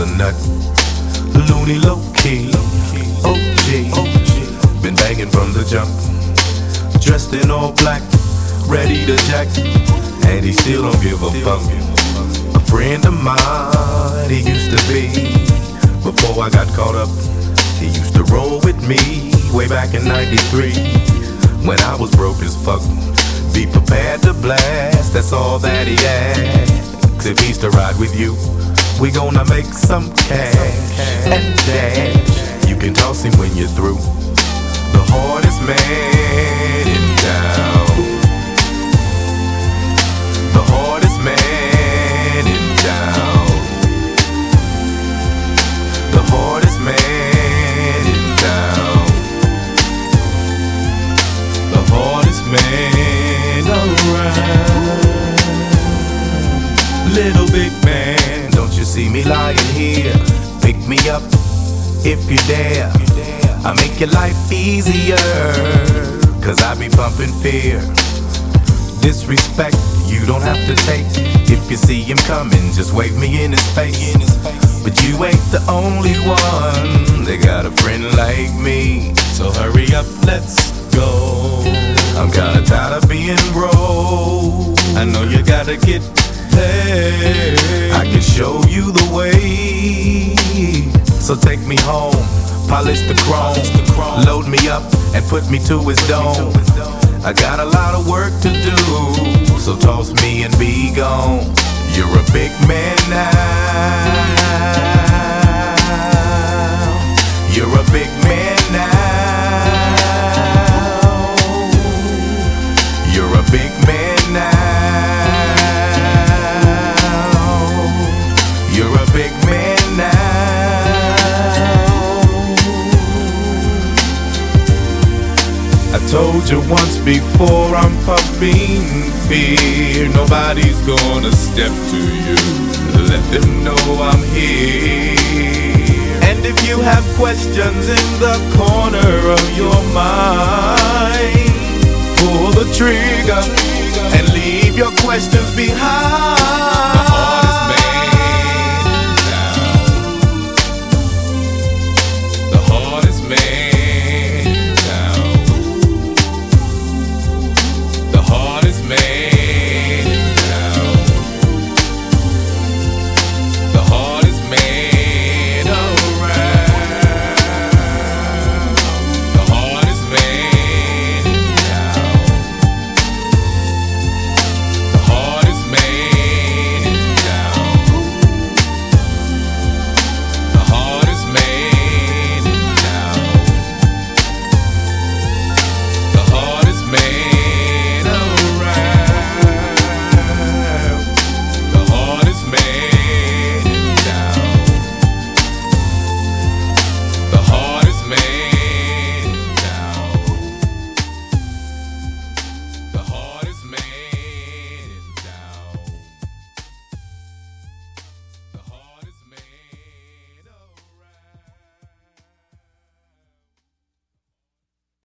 a nut. Looney low key, OG. Been banging from the jump. Dressed in all black, ready to jack. And he still don't give a fuck. A friend of mine, he used to be. Before I got caught up, he used to roll with me way back in '93. When I was broke as fuck. Be prepared to blast, that's all that he asks. If he's to ride with you, we gonna make some cash and dash. You can toss him when you're through. The hardest man in town. The hardest man in town. The hardest man in town. The hardest man around. Little big man, don't you see me lying here? Pick me up if you dare. I make your life easier, cause I be pumping fear. Disrespect, you don't have to take. If you see him coming, just wave me in his face. But you ain't the only one. They got a friend like me. So hurry up, let's go. I'm kinda tired of being broke. I know you gotta get paid. I can show you the way. So take me home, polish the chrome, load me up and put me to his dome. I got a lot of work to do, so toss me and be gone. You're a big man now. You're a big man now. You're a big man now. You're a big man now. I told you once before, I'm pumping fear. Nobody's gonna step to you. Let them know I'm here. And if you have questions in the corner of your mind, pull the trigger and leave your questions behind.